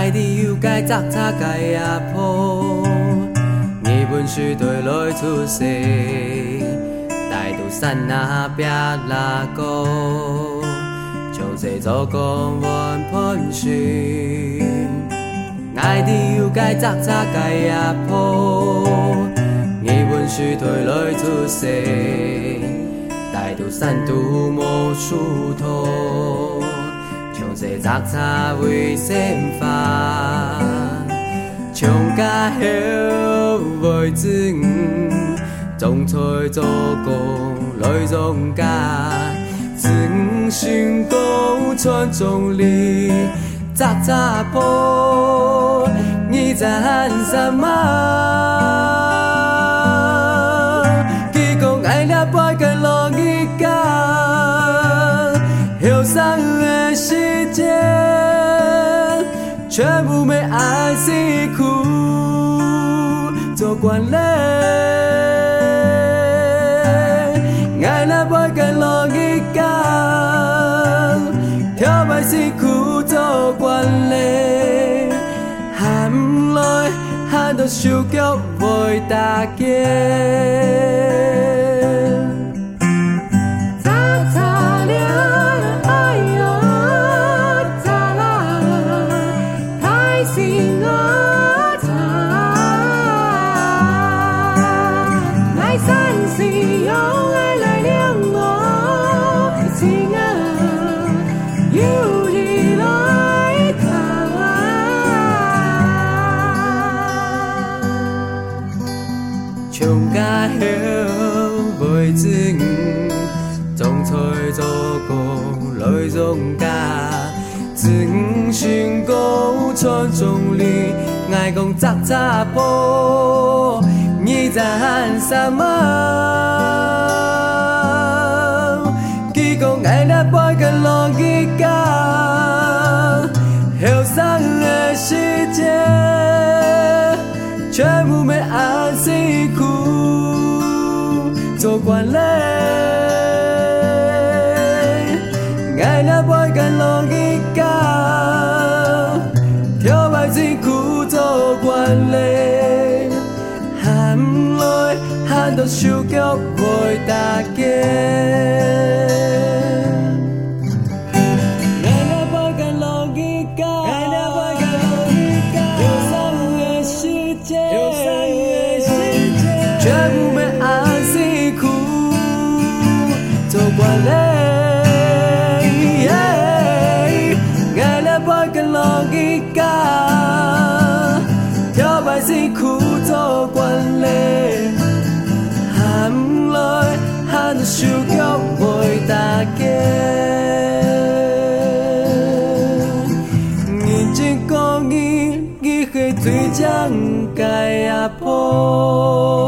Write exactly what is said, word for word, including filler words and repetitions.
爱你又该杂杂该也破，你本是对来出世，大肚山那边拉高，从这做公文喷讯，爱你又该杂杂该也破，你本是对来出世，大肚山都无梳头。像这杂杂为先发，像甲后袂准，种菜做工来种家，真心高传众里，杂杂破，你在喊什么？伊讲爱了八个落日光，后生的时间，全部被爱辛苦做惯了。爱了八个落日光，跳摆辛苦做惯了，喊不来，喊到手脚袂打结。像甲后袂准，种菜做工来种家，真心讲传众里，爱讲杂杂破，你在喊什么？伊讲爱了八个落日光，后生的时间，全部被爱辛苦做惯了，爱了八个落日光，跳摆辛苦做惯了，喊不来，喊到手脚袂打结。全部被爱辛苦做惯了，爱了八个落日光，跳摆辛苦做惯了，喊不来，喊到手脚袂打结。认真讲伊，伊个嘴将该也破。